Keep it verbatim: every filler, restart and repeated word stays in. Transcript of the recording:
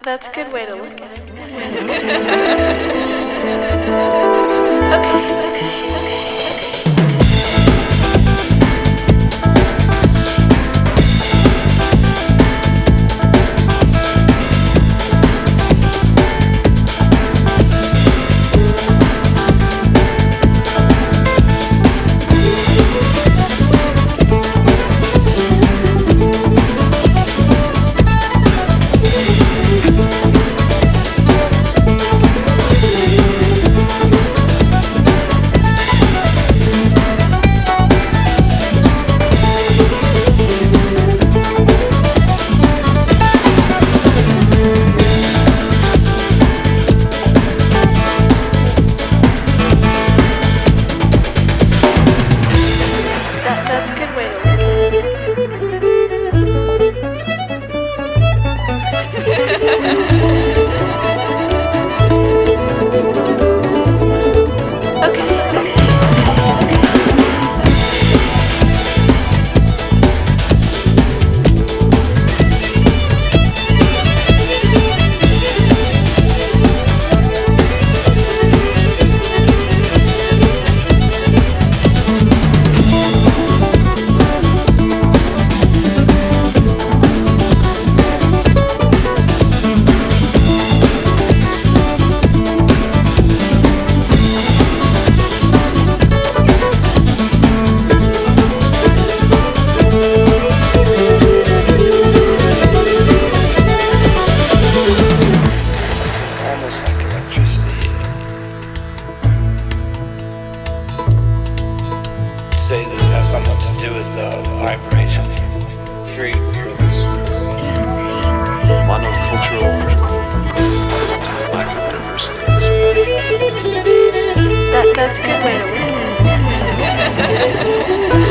That's a good way to look at it. Okay, okay, That's a good way to look almost like electricity. Say that it has something to do with uh, vibration. Three rhythms. Monocultural lack of diversity. that. That's a good way to look at it.